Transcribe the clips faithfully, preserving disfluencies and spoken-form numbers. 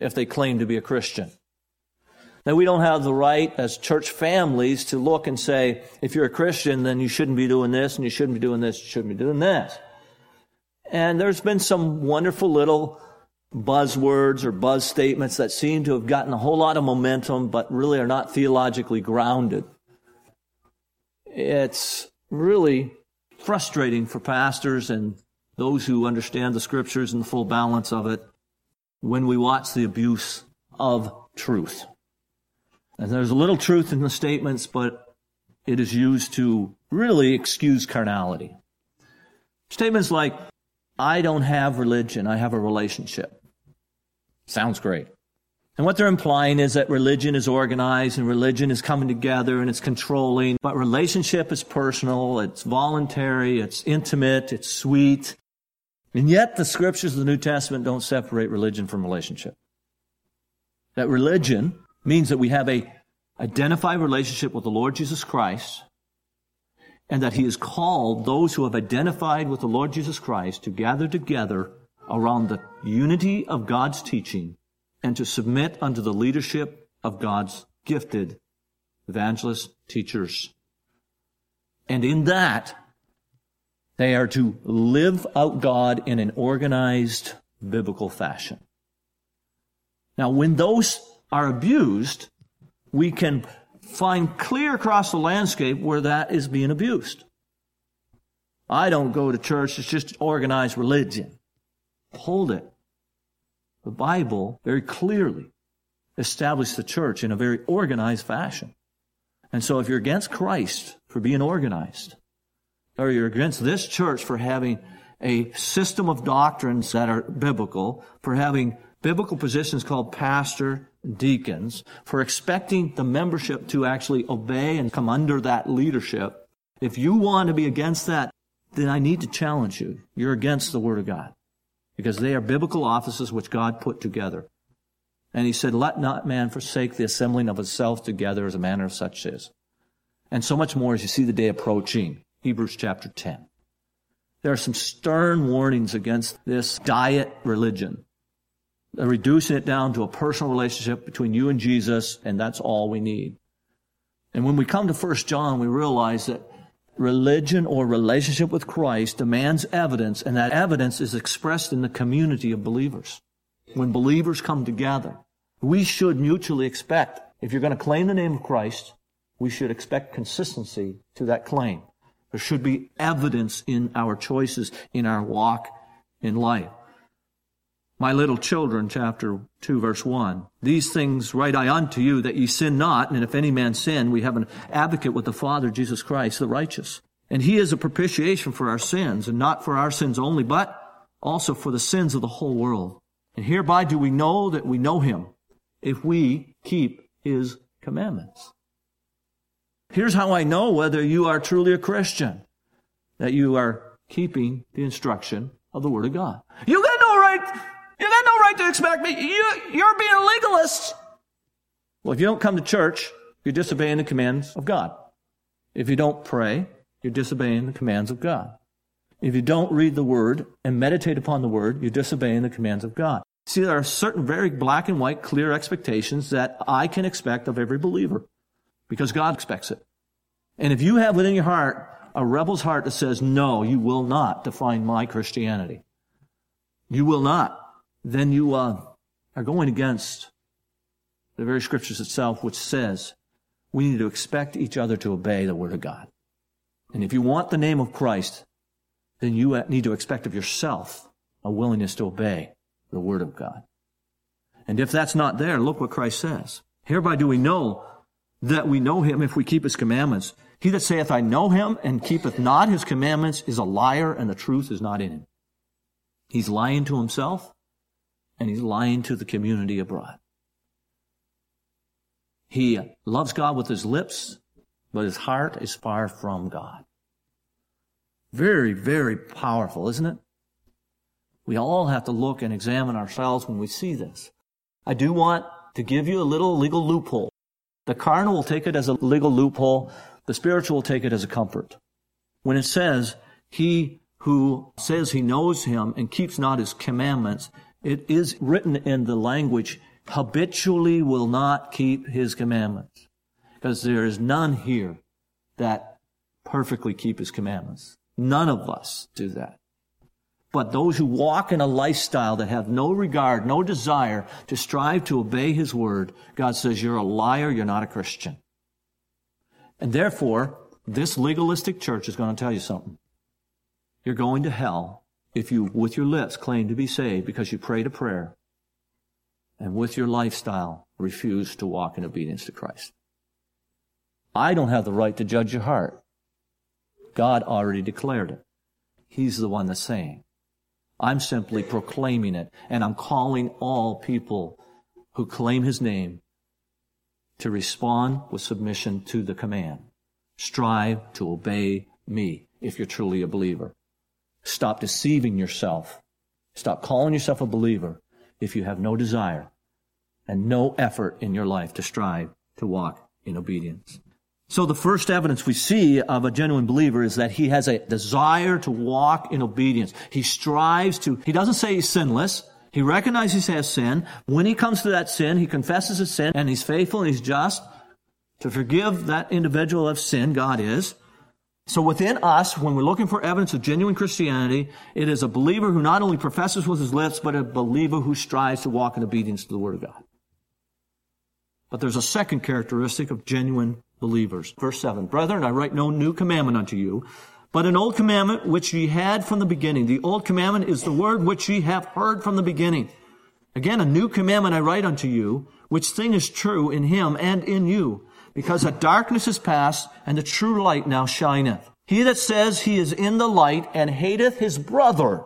if they claim to be a Christian. That we don't have the right as church families to look and say, if you're a Christian, then you shouldn't be doing this, and you shouldn't be doing this, you shouldn't be doing this. And there's been some wonderful little buzzwords or buzz statements that seem to have gotten a whole lot of momentum, but really are not theologically grounded. It's really frustrating for pastors and those who understand the Scriptures and the full balance of it when we watch the abuse of truth. And there's a little truth in the statements, but it is used to really excuse carnality. Statements like, I don't have religion, I have a relationship. Sounds great. And what they're implying is that religion is organized and religion is coming together and it's controlling, but relationship is personal, it's voluntary, it's intimate, it's sweet. And yet the Scriptures of the New Testament don't separate religion from relationship. That religion means that we have a identified relationship with the Lord Jesus Christ, and that He has called those who have identified with the Lord Jesus Christ to gather together around the unity of God's teaching and to submit unto the leadership of God's gifted evangelists, teachers. And in that, they are to live out God in an organized, biblical fashion. Now, when those are abused, we can find clear across the landscape where that is being abused. I don't go to church, it's just organized religion. Hold it. The Bible very clearly established the church in a very organized fashion. And so if you're against Christ for being organized, or you're against this church for having a system of doctrines that are biblical, for having biblical positions called pastor, deacons, for expecting the membership to actually obey and come under that leadership, if you want to be against that, then I need to challenge you. You're against the Word of God. Because they are biblical offices which God put together. And He said, let not man forsake the assembling of himself together as a manner of such is. And so much more as you see the day approaching. Hebrews chapter ten. There are some stern warnings against this diet religion. They're reducing it down to a personal relationship between you and Jesus, and that's all we need. And when we come to First John, we realize that religion or relationship with Christ demands evidence, and that evidence is expressed in the community of believers. When believers come together, we should mutually expect, if you're going to claim the name of Christ, we should expect consistency to that claim. There should be evidence in our choices, in our walk in life. My little children, chapter two, verse one. These things write I unto you, that ye sin not, and if any man sin, we have an advocate with the Father, Jesus Christ, the righteous. And He is a propitiation for our sins, and not for our sins only, but also for the sins of the whole world. And hereby do we know that we know Him, if we keep His commandments. Here's how I know whether you are truly a Christian, that you are keeping the instruction of the Word of God. You got no right... You got no right to expect me. You, you're being a legalist. Well, if you don't come to church, you're disobeying the commands of God. If you don't pray, you're disobeying the commands of God. If you don't read the Word and meditate upon the Word, you're disobeying the commands of God. See, there are certain very black and white, clear expectations that I can expect of every believer because God expects it. And if you have within your heart a rebel's heart that says, no, you will not define my Christianity, you will not, then you uh, are going against the very Scriptures itself, which says we need to expect each other to obey the Word of God. And if you want the name of Christ, then you need to expect of yourself a willingness to obey the Word of God. And if that's not there, look what Christ says. Hereby do we know that we know Him if we keep His commandments. He that saith, I know Him, and keepeth not His commandments, is a liar, and the truth is not in him. He's lying to himself, and he's lying to the community abroad. He loves God with his lips, but his heart is far from God. Very, very powerful, isn't it? We all have to look and examine ourselves when we see this. I do want to give you a little legal loophole. The carnal will take it as a legal loophole. The spiritual will take it as a comfort. When it says, he who says he knows Him and keeps not His commandments, it is written in the language, habitually will not keep his commandments. Because there is none here that perfectly keep his commandments. None of us do that. But those who walk in a lifestyle that have no regard, no desire to strive to obey his word, God says, you're a liar, you're not a Christian. And therefore, this legalistic church is going to tell you something. You're going to hell if you, with your lips, claim to be saved because you prayed a prayer, and with your lifestyle, refuse to walk in obedience to Christ. I don't have the right to judge your heart. God already declared it. He's the one that's saying. I'm simply proclaiming it, and I'm calling all people who claim his name to respond with submission to the command. Strive to obey me if you're truly a believer. Stop deceiving yourself. Stop calling yourself a believer if you have no desire and no effort in your life to strive to walk in obedience. So the first evidence we see of a genuine believer is that he has a desire to walk in obedience. He strives to, he doesn't say he's sinless. He recognizes he has sin. When he comes to that sin, he confesses his sin, and he's faithful and he's just to forgive that individual of sin. God is. So within us, when we're looking for evidence of genuine Christianity, it is a believer who not only professes with his lips, but a believer who strives to walk in obedience to the Word of God. But there's a second characteristic of genuine believers. Verse seven, Brethren, I write no new commandment unto you, but an old commandment which ye had from the beginning. The old commandment is the word which ye have heard from the beginning. Again, a new commandment I write unto you, which thing is true in him and in you, because the darkness is past, and the true light now shineth. He that says he is in the light and hateth his brother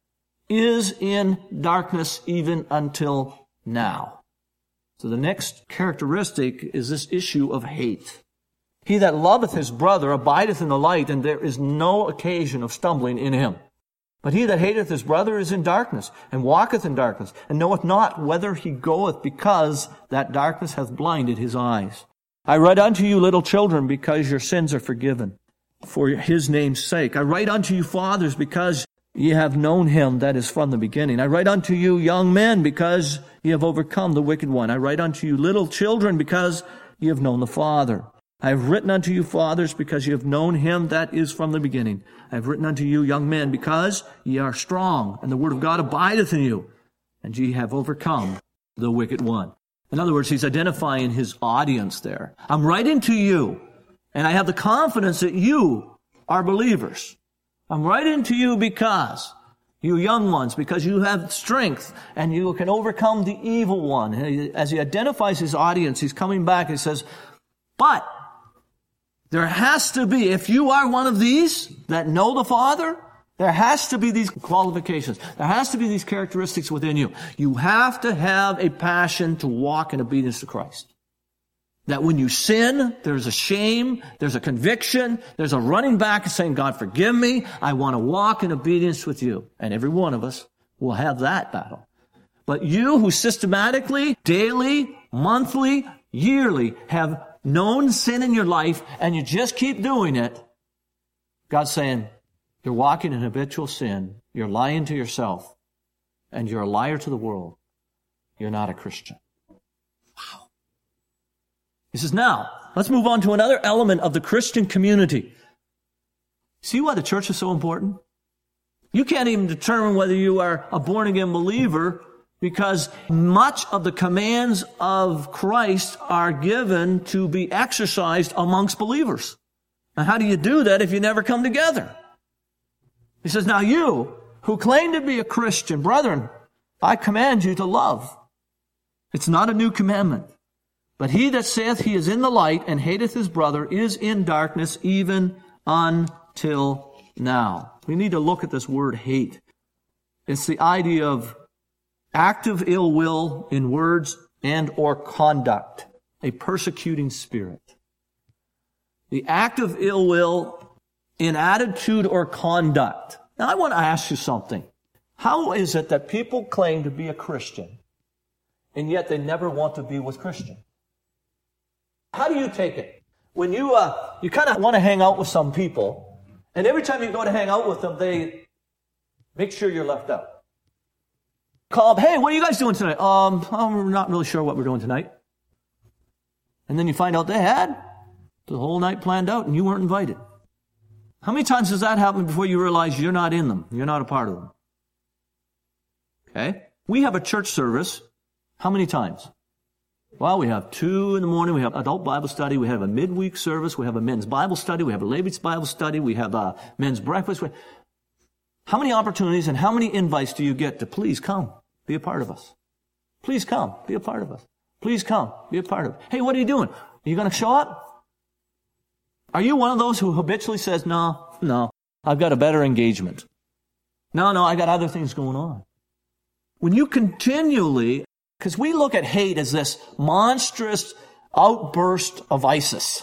is in darkness even until now. So the next characteristic is this issue of hate. He that loveth his brother abideth in the light, and there is no occasion of stumbling in him. But he that hateth his brother is in darkness, and walketh in darkness, and knoweth not whither he goeth, because that darkness hath blinded his eyes. I write unto you, little children, because your sins are forgiven, for his name's sake. I write unto you, fathers, because ye have known him that is from the beginning. I write unto you, young men, because ye have overcome the wicked one. I write unto you, little children, because ye have known the Father. I have written unto you, fathers, because ye have known him that is from the beginning. I have written unto you, young men, because ye are strong, and the word of God abideth in you, and ye have overcome the wicked one. In other words, he's identifying his audience there. I'm writing to you, and I have the confidence that you are believers. I'm writing to you because, you young ones, because you have strength and you can overcome the evil one. As he identifies his audience, he's coming back and he says, but there has to be, if you are one of these that know the Father, there has to be these qualifications. There has to be these characteristics within you. You have to have a passion to walk in obedience to Christ. That when you sin, there's a shame, there's a conviction, there's a running back and saying, God, forgive me. I want to walk in obedience with you. And every one of us will have that battle. But you who systematically, daily, monthly, yearly have known sin in your life and you just keep doing it, God's saying, you're walking in habitual sin, you're lying to yourself, and you're a liar to the world. You're not a Christian. Wow. He says, now, let's move on to another element of the Christian community. See why the church is so important? You can't even determine whether you are a born-again believer because much of the commands of Christ are given to be exercised amongst believers. Now, how do you do that if you never come together? He says, now you who claim to be a Christian, brethren, I command you to love. It's not a new commandment. But he that saith he is in the light and hateth his brother is in darkness even until now. We need to look at this word hate. It's the idea of active ill will in words and or conduct, a persecuting spirit. The act of ill will in attitude or conduct. Now I want to ask you something. How is it that people claim to be a Christian and yet they never want to be with Christians? How do you take it? When you uh, you kind of want to hang out with some people, and every time you go to hang out with them, they make sure you're left out. Call up, hey, what are you guys doing tonight? Um, I'm not really sure what we're doing tonight. And then you find out they had the whole night planned out and you weren't invited. How many times does that happen before you realize you're not in them? You're not a part of them. Okay? We have a church service. How many times? Well, we have two in the morning. We have adult Bible study. We have a midweek service. We have a men's Bible study. We have a ladies' Bible study. We have a men's breakfast. How many opportunities and how many invites do you get to please come, be a part of us? Please come, be a part of us. Please come, be a part of it. Hey, what are you doing? Are you going to show up? Are you one of those who habitually says, no, no, I've got a better engagement. No, no, I got other things going on. When you continually, because we look at hate as this monstrous outburst of ISIS.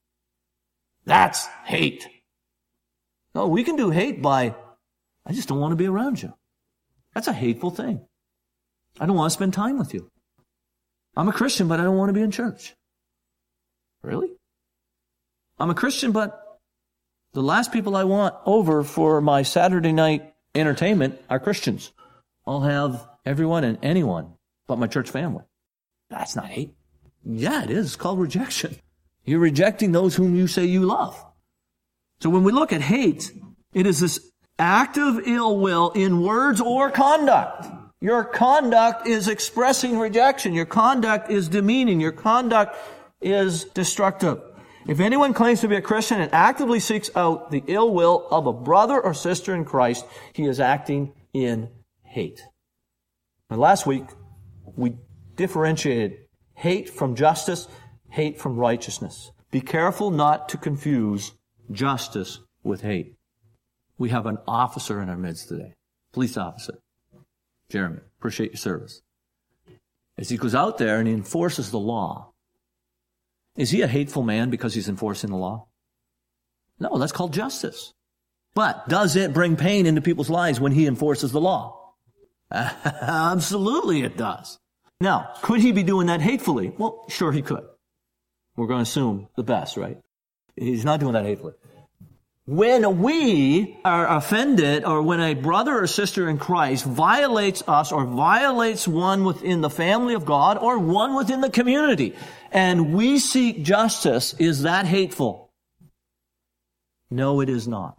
That's hate. No, we can do hate by, I just don't want to be around you. That's a hateful thing. I don't want to spend time with you. I'm a Christian, but I don't want to be in church. Really? I'm a Christian, but the last people I want over for my Saturday night entertainment are Christians. I'll have everyone and anyone but my church family. That's not hate. Yeah, it is. It's called rejection. You're rejecting those whom you say you love. So when we look at hate, it is this act of ill will in words or conduct. Your conduct is expressing rejection. Your conduct is demeaning. Your conduct is destructive. If anyone claims to be a Christian and actively seeks out the ill will of a brother or sister in Christ, he is acting in hate. Now, last week, we differentiated hate from justice, hate from righteousness. Be careful not to confuse justice with hate. We have an officer in our midst today, police officer, Jeremy. Appreciate your service. As he goes out there and he enforces the law, is he a hateful man because he's enforcing the law? No, that's called justice. But does it bring pain into people's lives when he enforces the law? Absolutely it does. Now, could he be doing that hatefully? Well, sure he could. We're going to assume the best, right? He's not doing that hatefully. When we are offended, or when a brother or sister in Christ violates us or violates one within the family of God or one within the community, and we seek justice, is that hateful? No, it is not.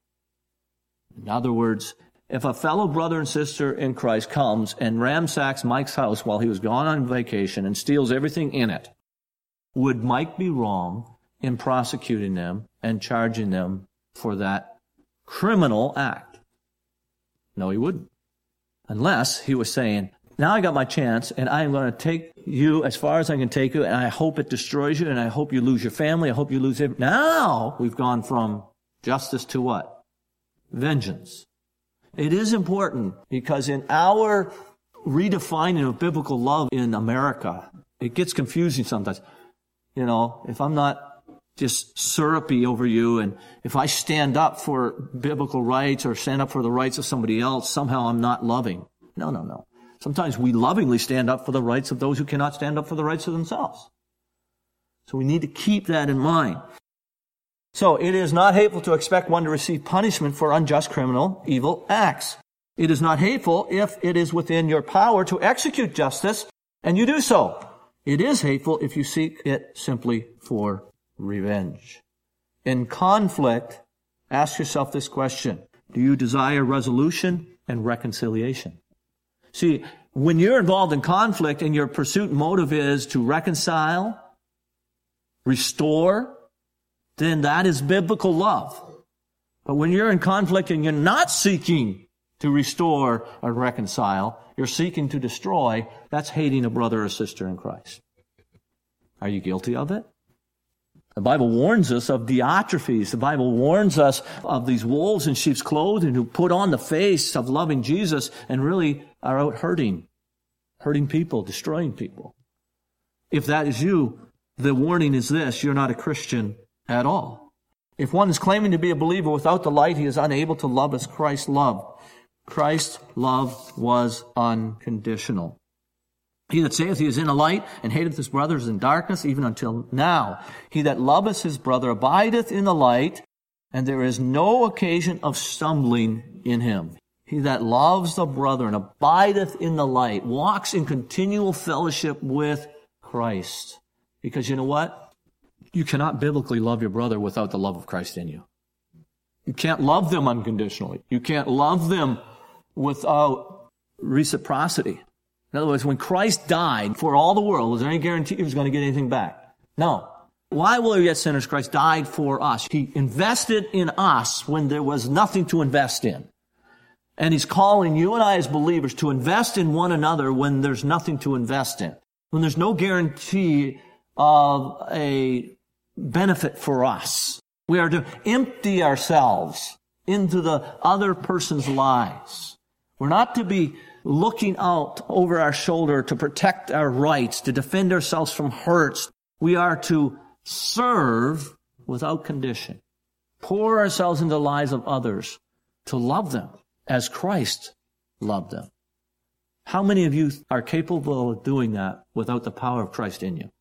In other words, if a fellow brother and sister in Christ comes and ransacks Mike's house while he was gone on vacation and steals everything in it, would Mike be wrong in prosecuting them and charging them for that criminal act? No, he wouldn't. Unless he was saying, now I got my chance and I'm going to take you as far as I can take you, and I hope it destroys you, and I hope you lose your family, I hope you lose it. Now we've gone from justice to what? Vengeance. It is important because in our redefining of biblical love in America, it gets confusing sometimes. You know, if I'm not just syrupy over you, and if I stand up for biblical rights or stand up for the rights of somebody else, somehow I'm not loving. No, no, no. Sometimes we lovingly stand up for the rights of those who cannot stand up for the rights of themselves. So we need to keep that in mind. So it is not hateful to expect one to receive punishment for unjust criminal evil acts. It is not hateful if it is within your power to execute justice, and you do so. It is hateful if you seek it simply for revenge. In conflict, ask yourself this question: do you desire resolution and reconciliation? See, when you're involved in conflict and your pursuit and motive is to reconcile, restore, then that is biblical love. But when you're in conflict and you're not seeking to restore or reconcile, you're seeking to destroy, that's hating a brother or sister in Christ. Are you guilty of it? The Bible warns us of Diotrephes. The Bible warns us of these wolves in sheep's clothing who put on the face of loving Jesus and really are out hurting, hurting people, destroying people. If that is you, the warning is this: you're not a Christian at all. If one is claiming to be a believer without the light, he is unable to love as Christ loved. Christ's love was unconditional. He that saith he is in the light and hateth his brother is in darkness, even until now. He that loveth his brother abideth in the light, and there is no occasion of stumbling in him. He that loves the brother and abideth in the light walks in continual fellowship with Christ. Because you know what? You cannot biblically love your brother without the love of Christ in you. You can't love them unconditionally. You can't love them without reciprocity. In other words, when Christ died for all the world, was there any guarantee he was going to get anything back? No. Why will we yet sinners? Christ died for us. He invested in us when there was nothing to invest in. And he's calling you and I as believers to invest in one another when there's nothing to invest in. When there's no guarantee of a benefit for us. We are to empty ourselves into the other person's lives. We're not to be looking out over our shoulder to protect our rights, to defend ourselves from hurts. We are to serve without condition. Pour ourselves into the lives of others to love them as Christ loved them. How many of you are capable of doing that without the power of Christ in you?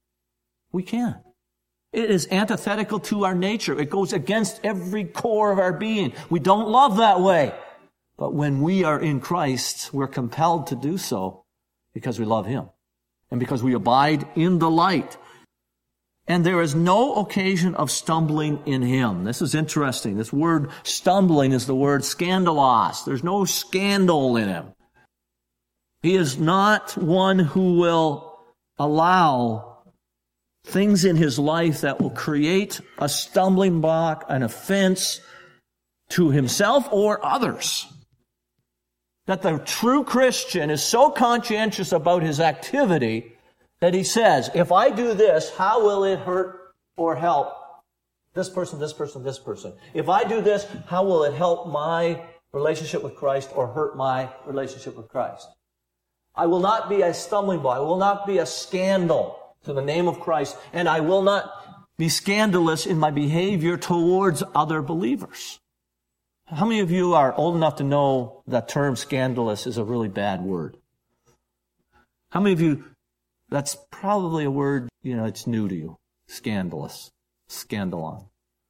We can. It is antithetical to our nature. It goes against every core of our being. We don't love that way. But when we are in Christ, we're compelled to do so because we love Him and because we abide in the light. And there is no occasion of stumbling in Him. This is interesting. This word stumbling is the word scandalos. There's no scandal in Him. He is not one who will allow things in his life that will create a stumbling block, an offense to himself or others. That the true Christian is so conscientious about his activity that he says, if I do this, how will it hurt or help this person, this person, this person? If I do this, how will it help my relationship with Christ or hurt my relationship with Christ? I will not be a stumbling block. I will not be a scandal to the name of Christ, and I will not be scandalous in my behavior towards other believers. How many of you are old enough to know that term scandalous is a really bad word? How many of you, that's probably a word, you know, it's new to you. Scandalous. Scandalon.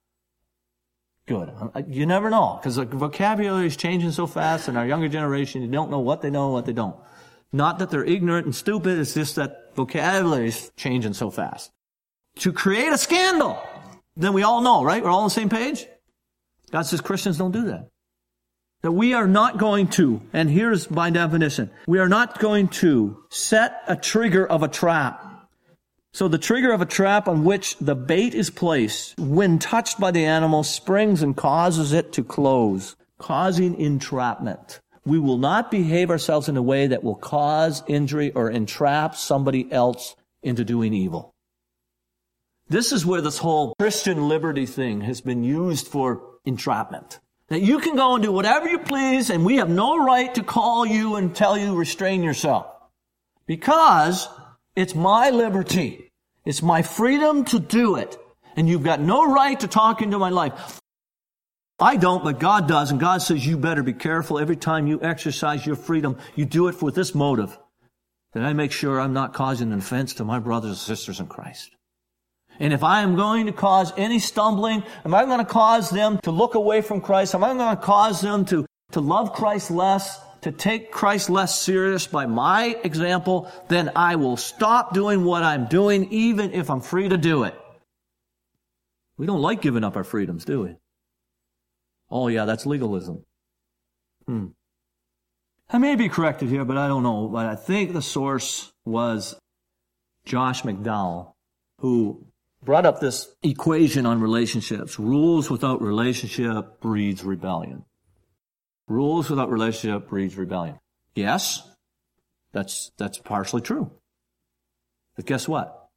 Good. You never know, because the vocabulary is changing so fast in our younger generation, you don't know what they know and what they don't. Not that they're ignorant and stupid, it's just that vocabulary is changing so fast. To create a scandal, then we all know, right? We're all on the same page? God says Christians don't do that. That we are not going to, and here's my definition, we are not going to set a trigger of a trap. So the trigger of a trap on which the bait is placed, when touched by the animal, springs and causes it to close, causing entrapment. We will not behave ourselves in a way that will cause injury or entrap somebody else into doing evil. This is where this whole Christian liberty thing has been used for entrapment. That you can go and do whatever you please, and we have no right to call you and tell you restrain yourself. Because it's my liberty. It's my freedom to do it. And you've got no right to talk into my life. I don't, but God does, and God says you better be careful every time you exercise your freedom. You do it with this motive, that I make sure I'm not causing an offense to my brothers and sisters in Christ. And if I am going to cause any stumbling, am I going to cause them to look away from Christ? Am I going to cause them to, to love Christ less, to take Christ less serious by my example? Then I will stop doing what I'm doing, even if I'm free to do it. We don't like giving up our freedoms, do we? Oh, yeah, that's legalism. Hmm. I may be corrected here, but I don't know. But I think the source was Josh McDowell, who brought up this equation on relationships. Rules without relationship breeds rebellion. Rules without relationship breeds rebellion. Yes, that's that's partially true. But guess what?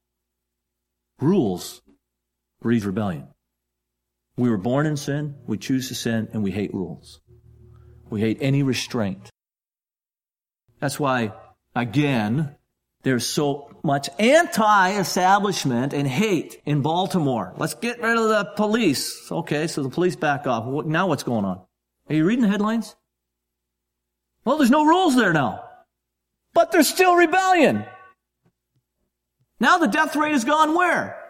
Rules breed rebellion. We were born in sin, we choose to sin, and we hate rules. We hate any restraint. That's why, again, there's so much anti-establishment and hate in Baltimore. Let's get rid of the police. Okay, so the police back off. Now what's going on? Are you reading the headlines? Well, there's no rules there now. But there's still rebellion. Now the death rate has gone where?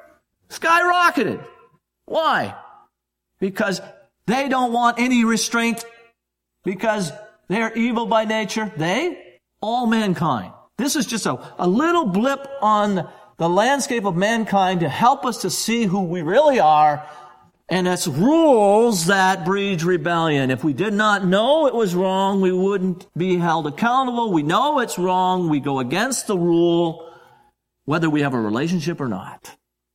Skyrocketed. Why? Because they don't want any restraint because they're evil by nature. They? All mankind. This is just a, a little blip on the landscape of mankind to help us to see who we really are. And it's rules that breeds rebellion. If we did not know it was wrong, we wouldn't be held accountable. We know it's wrong. We go against the rule, whether we have a relationship or not.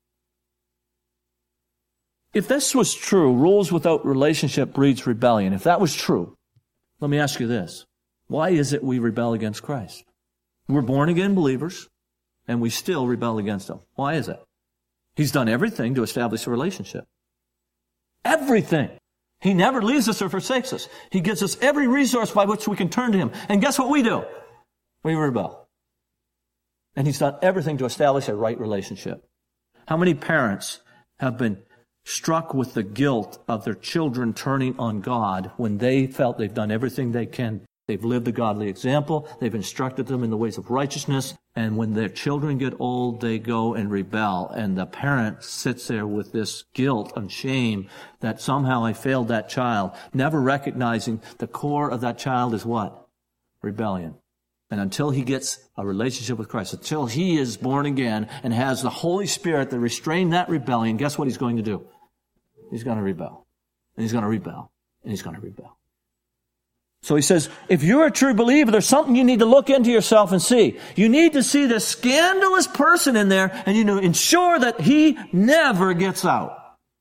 If this was true, rules without relationship breeds rebellion. If that was true, let me ask you this. Why is it we rebel against Christ? We're born again believers, and we still rebel against Him. Why is it? He's done everything to establish a relationship. Everything. He never leaves us or forsakes us. He gives us every resource by which we can turn to Him. And guess what we do? We rebel. And He's done everything to establish a right relationship. How many parents have been struck with the guilt of their children turning on God when they felt they've done everything they can? They've lived a godly example. They've instructed them in the ways of righteousness. And when their children get old, they go and rebel. And the parent sits there with this guilt and shame that somehow I failed that child, never recognizing the core of that child is what? Rebellion. And until he gets a relationship with Christ, until he is born again and has the Holy Spirit to restrain that rebellion, guess what he's going to do? He's going to rebel. And he's going to rebel. And he's going to rebel. So he says, if you're a true believer, there's something you need to look into yourself and see. You need to see this scandalous person in there, and you know, ensure that he never gets out.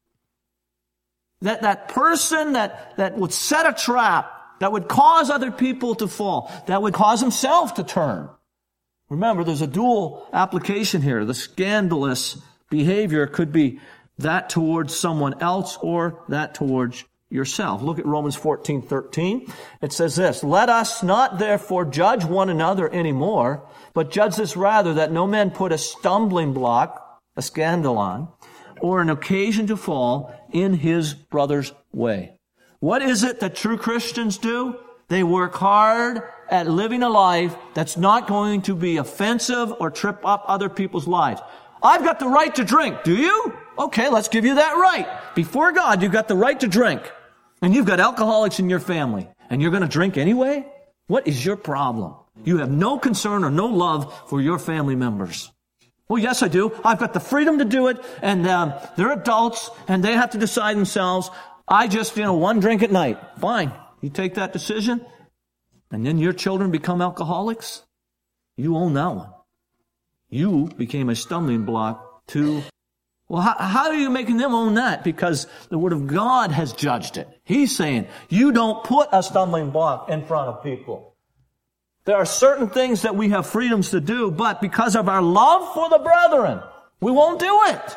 That that person that, that would set a trap, that would cause other people to fall, that would cause himself to turn. Remember, there's a dual application here. The scandalous behavior could be that towards someone else or that towards yourself. Look at Romans fourteen thirteen. It says this, let us not therefore judge one another anymore, but judge this rather, that no man put a stumbling block, a scandalon, or an occasion to fall in his brother's way. What is it that true Christians do? They work hard at living a life that's not going to be offensive or trip up other people's lives. I've got the right to drink. Do you? Okay, let's give you that right. Before God, you've got the right to drink. And you've got alcoholics in your family, and you're going to drink anyway? What is your problem? You have no concern or no love for your family members. Well, yes, I do. I've got the freedom to do it, and um, they're adults, and they have to decide themselves. I just, you know, one drink at night. Fine. You take that decision, and then your children become alcoholics. You own that one. You became a stumbling block to... Well, how, how are you making them own that? Because the Word of God has judged it. He's saying, you don't put a stumbling block in front of people. There are certain things that we have freedoms to do, but because of our love for the brethren, we won't do it.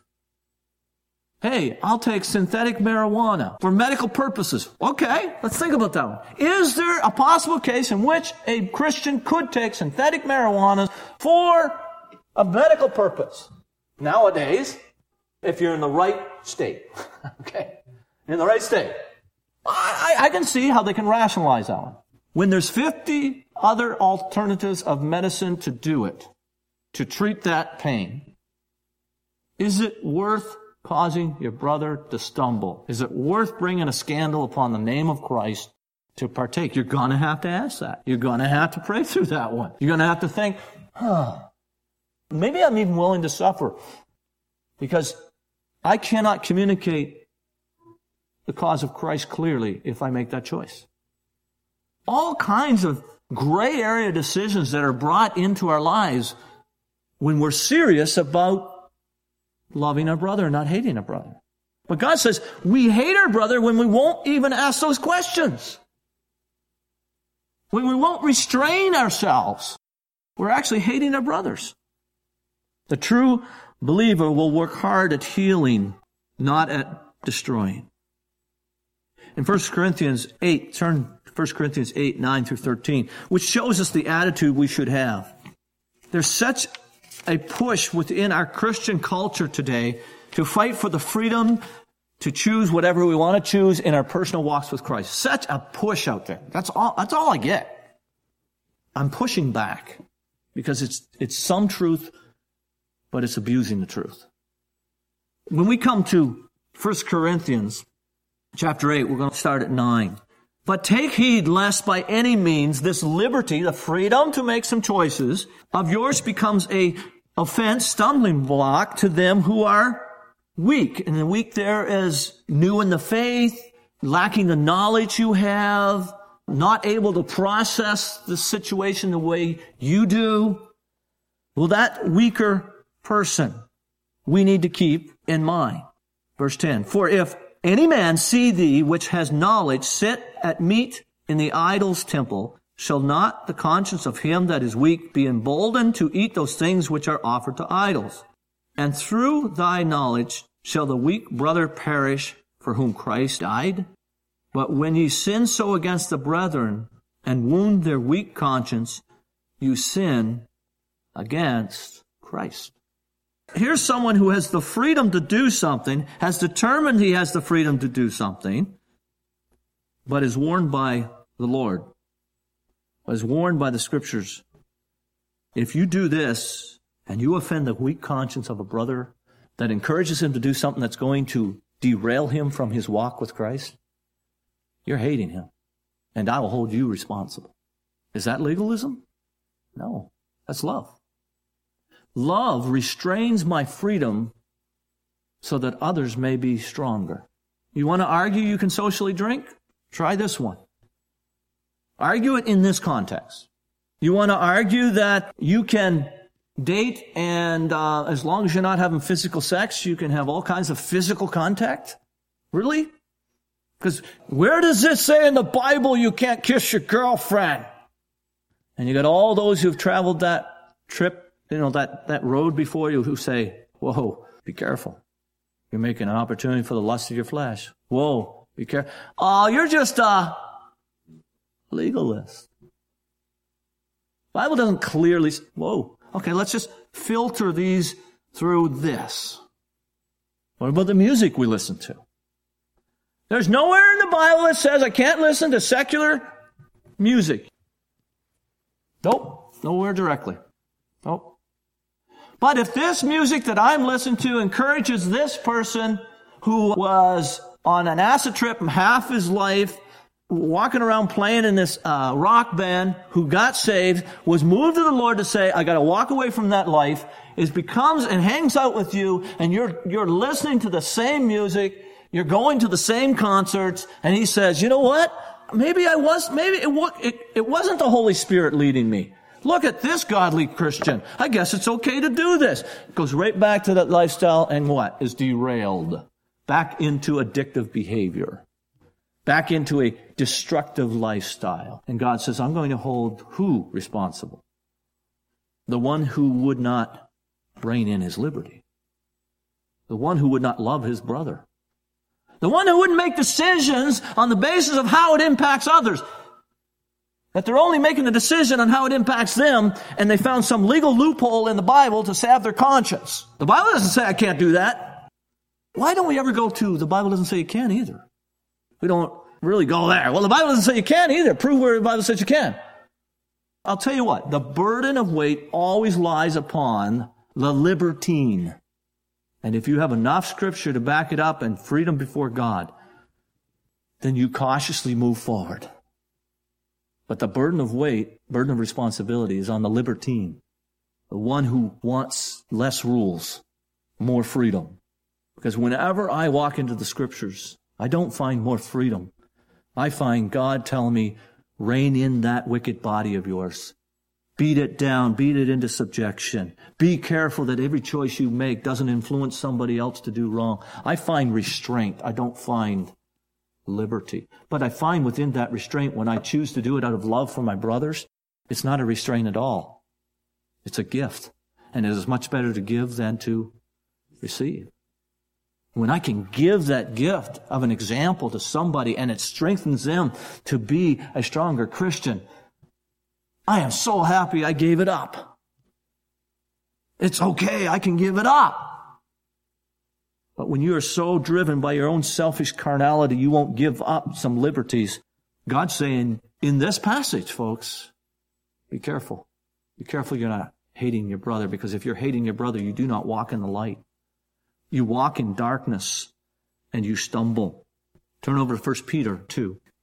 Hey, I'll take synthetic marijuana for medical purposes. Okay, let's think about that one. Is there a possible case in which a Christian could take synthetic marijuana for a medical purpose? Nowadays, if you're in the right state, okay, in the right state, I, I can see how they can rationalize that one. When there's fifty other alternatives of medicine to do it, to treat that pain, is it worth causing your brother to stumble? Is it worth bringing a scandal upon the name of Christ to partake? You're going to have to ask that. You're going to have to pray through that one. You're going to have to think, huh, maybe I'm even willing to suffer because I cannot communicate the cause of Christ clearly if I make that choice. All kinds of gray area decisions that are brought into our lives when we're serious about loving our brother and not hating our brother. But God says we hate our brother when we won't even ask those questions. When we won't restrain ourselves, we're actually hating our brothers. The true believer will work hard at healing, not at destroying. In First Corinthians eight, turn to First Corinthians eight, nine through thirteen, which shows us the attitude we should have. There's such a push within our Christian culture today to fight for the freedom to choose whatever we want to choose in our personal walks with Christ. Such a push out there. That's all, that's all I get. I'm pushing back because it's, it's some truth, but it's abusing the truth. When we come to First Corinthians chapter eight, we're going to start at nine. But take heed lest by any means this liberty, the freedom to make some choices of yours becomes a offense, stumbling block to them who are weak. And the weak there is new in the faith, lacking the knowledge you have, not able to process the situation the way you do. Well, that weaker person we need to keep in mind. Verse ten, for if any man see thee which has knowledge sit at meat in the idol's temple, shall not the conscience of him that is weak be emboldened to eat those things which are offered to idols? And through thy knowledge shall the weak brother perish for whom Christ died? But when ye sin so against the brethren and wound their weak conscience, you sin against Christ. Here's someone who has the freedom to do something, has determined he has the freedom to do something, but is warned by the Lord, is warned by the Scriptures. If you do this and you offend the weak conscience of a brother that encourages him to do something that's going to derail him from his walk with Christ, you're hating him, and I will hold you responsible. Is that legalism? No, that's love. Love restrains my freedom so that others may be stronger. You want to argue you can socially drink? Try this one. Argue it in this context. You want to argue that you can date and uh, as long as you're not having physical sex, you can have all kinds of physical contact? Really? Because where does it say in the Bible you can't kiss your girlfriend? And you got all those who've traveled that trip, you know, that, that road before you who say, whoa, be careful. You're making an opportunity for the lust of your flesh. Whoa, be careful. Oh, you're just a legalist. The Bible doesn't clearly, whoa, okay, let's just filter these through this. What about the music we listen to? There's nowhere in the Bible that says I can't listen to secular music. Nope, nowhere directly. Nope. But if this music that I'm listening to encourages this person who was on an acid trip half his life, walking around playing in this uh, rock band, who got saved, was moved to the Lord to say, I got to walk away from that life, it becomes and hangs out with you, and you're you're listening to the same music, you're going to the same concerts, and he says, you know what? Maybe I was, maybe it, wa- it, it wasn't the Holy Spirit leading me. Look at this godly Christian. I guess it's okay to do this. It goes right back to that lifestyle and what? Is derailed. Back into addictive behavior. Back into a destructive lifestyle. And God says, I'm going to hold who responsible? The one who would not rein in his liberty. The one who would not love his brother. The one who wouldn't make decisions on the basis of how it impacts others. That they're only making a decision on how it impacts them, and they found some legal loophole in the Bible to salve their conscience. The Bible doesn't say I can't do that. Why don't we ever go to, the Bible doesn't say you can either. We don't really go there. Well, the Bible doesn't say you can either. Prove where the Bible says you can. I'll tell you what, the burden of weight always lies upon the libertine. And if you have enough Scripture to back it up and freedom before God, then you cautiously move forward. But the burden of weight, burden of responsibility is on the libertine, the one who wants less rules, more freedom. Because whenever I walk into the Scriptures, I don't find more freedom. I find God telling me, rein in that wicked body of yours. Beat it down, beat it into subjection. Be careful that every choice you make doesn't influence somebody else to do wrong. I find restraint. I don't find liberty. But I find within that restraint, when I choose to do it out of love for my brothers, it's not a restraint at all. It's a gift. And it is much better to give than to receive. When I can give that gift of an example to somebody and it strengthens them to be a stronger Christian, I am so happy I gave it up. It's okay, I can give it up. But when you are so driven by your own selfish carnality, you won't give up some liberties. God's saying, in this passage, folks, be careful. Be careful you're not hating your brother, because if you're hating your brother, you do not walk in the light. You walk in darkness, and you stumble. Turn over to First Peter two.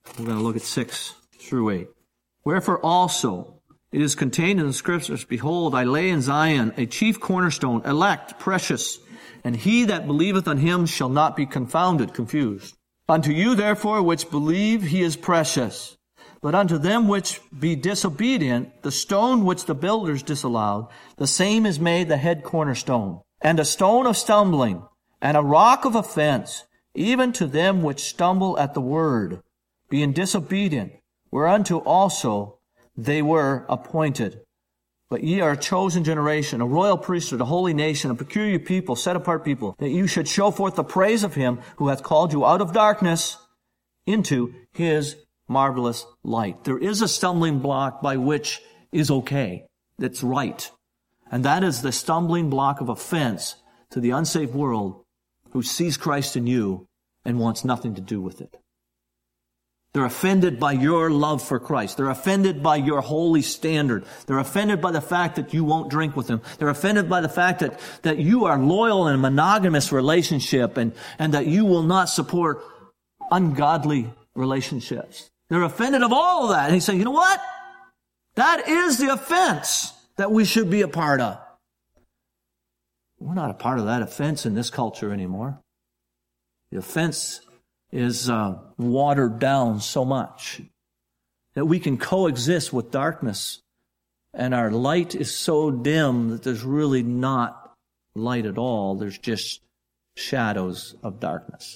We're going to look at six through eight. Wherefore also it is contained in the Scriptures, behold, I lay in Zion a chief cornerstone, elect, precious, and he that believeth on him shall not be confounded, confused. Unto you therefore which believe he is precious. But unto them which be disobedient, the stone which the builders disallowed, the same is made the head cornerstone, and a stone of stumbling, and a rock of offense, even to them which stumble at the word, being disobedient, whereunto also they were appointed. But ye are a chosen generation, a royal priesthood, a holy nation, a peculiar people, set apart people, that you should show forth the praise of him who hath called you out of darkness into his marvelous light. There is a stumbling block by which is okay, that's right. And that is the stumbling block of offense to the unsaved world who sees Christ in you and wants nothing to do with it. They're offended by your love for Christ. They're offended by your holy standard. They're offended by the fact that you won't drink with them. They're offended by the fact that, that you are loyal in a monogamous relationship and, and that you will not support ungodly relationships. They're offended of all of that. And he's saying, you know what? That is the offense that we should be a part of. We're not a part of that offense in this culture anymore. The offense is uh, watered down so much that we can coexist with darkness, and our light is so dim that there's really not light at all. There's just shadows of darkness.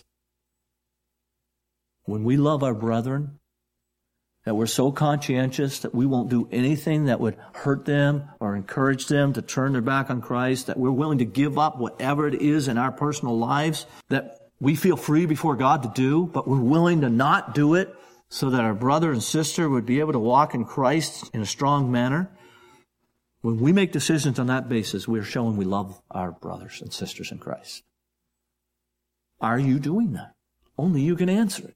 When we love our brethren, that we're so conscientious that we won't do anything that would hurt them or encourage them to turn their back on Christ, that we're willing to give up whatever it is in our personal lives that we feel free before God to do, but we're willing to not do it so that our brother and sister would be able to walk in Christ in a strong manner. When we make decisions on that basis, we're showing we love our brothers and sisters in Christ. Are you doing that? Only you can answer it.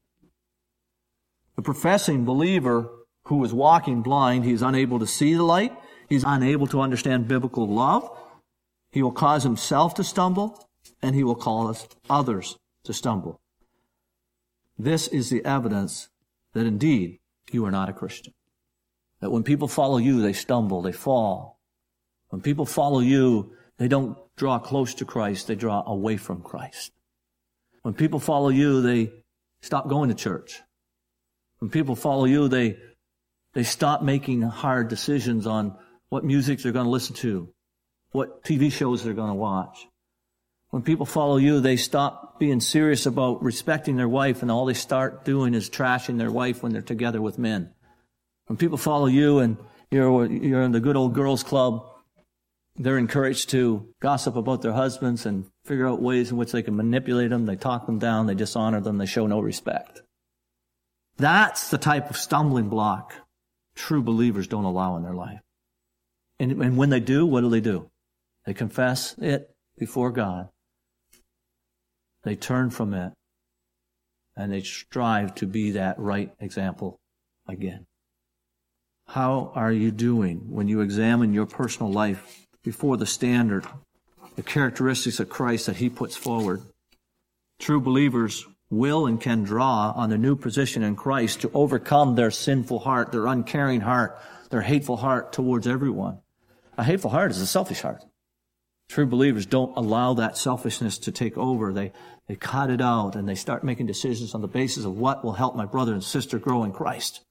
The professing believer who is walking blind, he's unable to see the light. He's unable to understand biblical love. He will cause himself to stumble, and he will cause others to stumble. This is the evidence that indeed you are not a Christian. That when people follow you, they stumble, they fall. When people follow you, they don't draw close to Christ, they draw away from Christ. When people follow you, they stop going to church. When people follow you, they they stop making hard decisions on what music they're going to listen to, what T V shows they're going to watch. When people follow you, they stop being serious about respecting their wife, and all they start doing is trashing their wife when they're together with men. When people follow you and you're, you're in the good old girls club, they're encouraged to gossip about their husbands and figure out ways in which they can manipulate them. They talk them down, they dishonor them, they show no respect. That's the type of stumbling block true believers don't allow in their life. And, and when they do, what do they do? They confess it before God. They turn from it, and they strive to be that right example again. How are you doing when you examine your personal life before the standard, the characteristics of Christ that He puts forward? True believers will and can draw on their new position in Christ to overcome their sinful heart, their uncaring heart, their hateful heart towards everyone. A hateful heart is a selfish heart. True believers don't allow that selfishness to take over. They, they cut it out, and they start making decisions on the basis of what will help my brother and sister grow in Christ.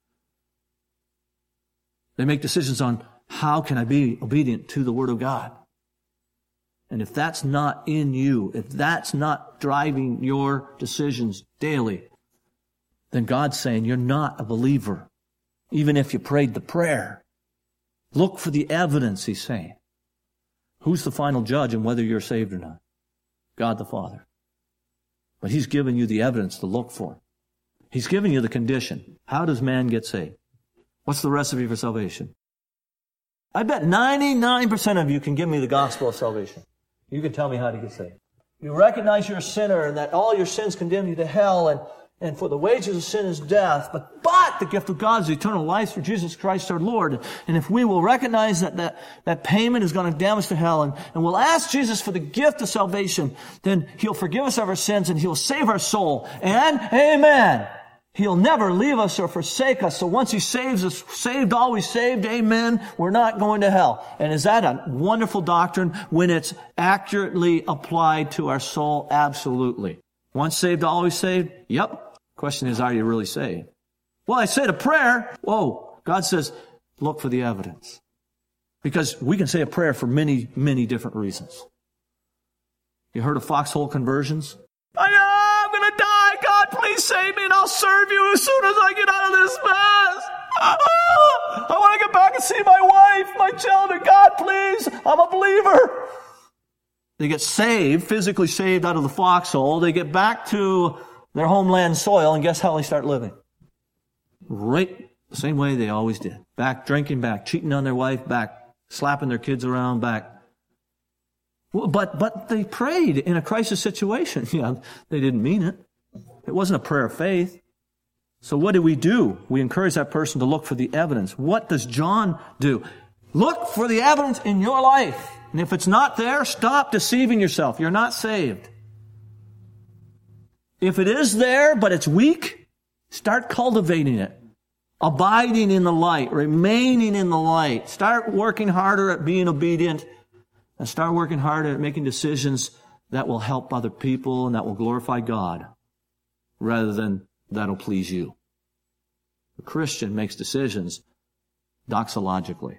They make decisions on how can I be obedient to the Word of God. And if that's not in you, if that's not driving your decisions daily, then God's saying you're not a believer, even if you prayed the prayer. Look for the evidence, He's saying. Who's the final judge in whether you're saved or not? God the Father. But He's given you the evidence to look for. He's given you the condition. How does man get saved? What's the recipe for salvation? I bet ninety-nine percent of you can give me the gospel of salvation. You can tell me how to get saved. You recognize you're a sinner and that all your sins condemn you to hell, and, and for the wages of sin is death, but, but the gift of God is eternal life through Jesus Christ our Lord. And if we will recognize that that, that payment is going to damn us to hell, and, and we'll ask Jesus for the gift of salvation, then He'll forgive us of our sins and He'll save our soul. And amen. He'll never leave us or forsake us. So once He saves us, saved, always saved, amen, we're not going to hell. And is that a wonderful doctrine when it's accurately applied to our soul? Absolutely. Once saved, always saved? Yep. Question is, are you really saved? Well, I said a prayer. Whoa. God says, look for the evidence. Because we can say a prayer for many, many different reasons. You heard of foxhole conversions? I know, I'm going to die. God, please save me and I'll serve you as soon as I get out of this mess. Oh, I want to get back and see my wife, my children. God, please, I'm a believer. They get saved, physically saved out of the foxhole. They get back to their homeland soil, and guess how they start living? Right the same way they always did. Back drinking, back cheating on their wife, back slapping their kids around, back. But but they prayed in a crisis situation. Yeah, they didn't mean it. It wasn't a prayer of faith. So what do we do? We encourage that person to look for the evidence. What does John do? Look for the evidence in your life. And if it's not there, stop deceiving yourself. You're not saved. If it is there, but it's weak, start cultivating it. Abiding in the light, remaining in the light. Start working harder at being obedient, and start working harder at making decisions that will help other people and that will glorify God rather than that'll please you. The Christian makes decisions doxologically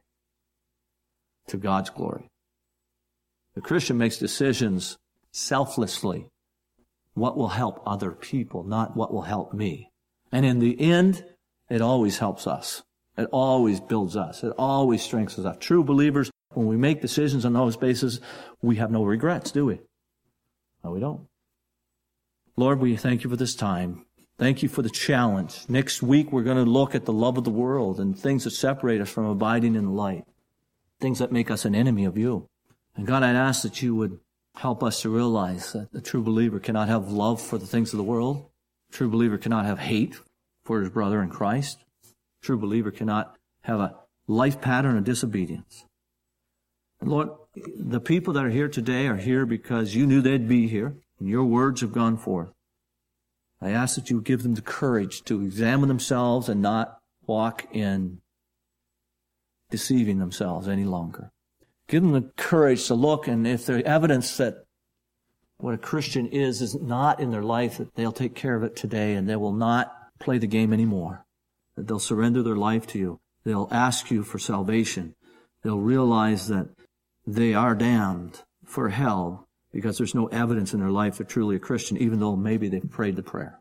to God's glory. The Christian makes decisions selflessly. What will help other people, not what will help me. And in the end, it always helps us. It always builds us. It always strengthens us. True believers, when we make decisions on those bases, we have no regrets, do we? No, we don't. Lord, we thank you for this time. Thank you for the challenge. Next week, we're going to look at the love of the world and things that separate us from abiding in the light. Things that make us an enemy of you. And God, I'd ask that you would help us to realize that the true believer cannot have love for the things of the world. The true believer cannot have hate for his brother in Christ. The true believer cannot have a life pattern of disobedience. And Lord, the people that are here today are here because you knew they'd be here, and your words have gone forth. I ask that you would give them the courage to examine themselves and not walk in deceiving themselves any longer. Give them the courage to look, and if there's evidence that what a Christian is is not in their life, that they'll take care of it today and they will not play the game anymore. That they'll surrender their life to you. They'll ask you for salvation. They'll realize that they are damned for hell because there's no evidence in their life they're truly a Christian, even though maybe they've prayed the prayer.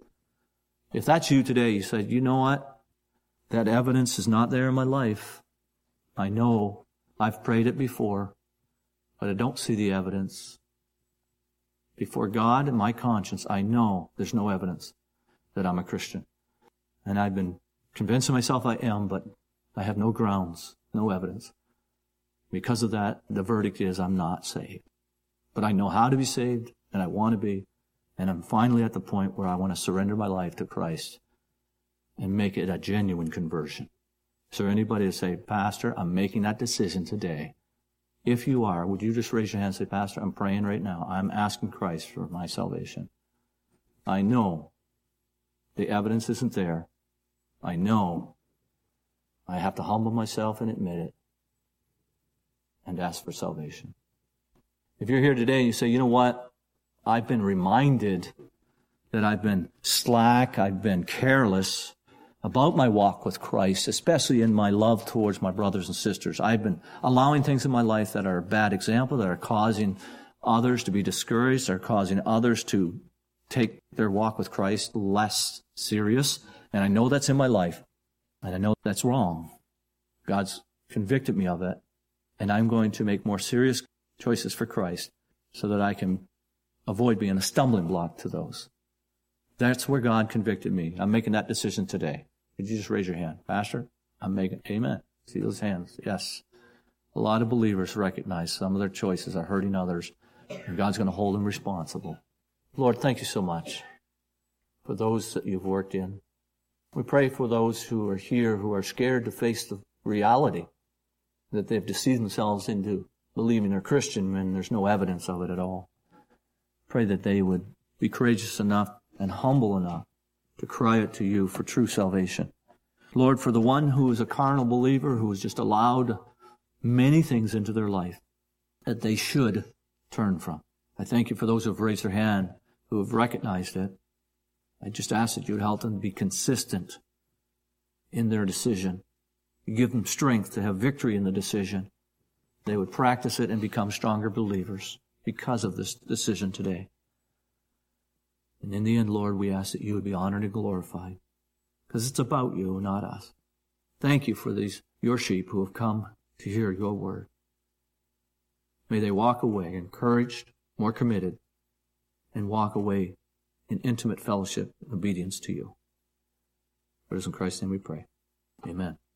If that's you today, you said, you know what? That evidence is not there in my life. I know I've prayed it before, but I don't see the evidence. Before God and my conscience, I know there's no evidence that I'm a Christian. And I've been convincing myself I am, but I have no grounds, no evidence. Because of that, the verdict is I'm not saved. But I know how to be saved, and I want to be, and I'm finally at the point where I want to surrender my life to Christ and make it a genuine conversion. Is there anybody to say, Pastor, I'm making that decision today? If you are, would you just raise your hand and say, Pastor, I'm praying right now. I'm asking Christ for my salvation. I know the evidence isn't there. I know I have to humble myself and admit it and ask for salvation. If you're here today and you say, you know what? I've been reminded that I've been slack, I've been careless about my walk with Christ, especially in my love towards my brothers and sisters. I've been allowing things in my life that are a bad example, that are causing others to be discouraged, that are causing others to take their walk with Christ less serious. And I know that's in my life, and I know that's wrong. God's convicted me of it, and I'm going to make more serious choices for Christ so that I can avoid being a stumbling block to those. That's where God convicted me. I'm making that decision today. Could you just raise your hand? Pastor, I'm making, amen. See those hands? Yes. A lot of believers recognize some of their choices are hurting others, and God's going to hold them responsible. Lord, thank you so much for those that you've worked in. We pray for those who are here who are scared to face the reality that they've deceived themselves into believing they're Christian when there's no evidence of it at all. Pray that they would be courageous enough and humble enough to cry out to you for true salvation. Lord, for the one who is a carnal believer, who has just allowed many things into their life that they should turn from. I thank you for those who have raised their hand, who have recognized it. I just ask that you would help them to be consistent in their decision. You give them strength to have victory in the decision. They would practice it and become stronger believers because of this decision today. And in the end, Lord, we ask that you would be honored and glorified, because it's about you, not us. Thank you for these, your sheep who have come to hear your word. May they walk away encouraged, more committed, and walk away in intimate fellowship and obedience to you. For it is in Christ's name we pray. Amen.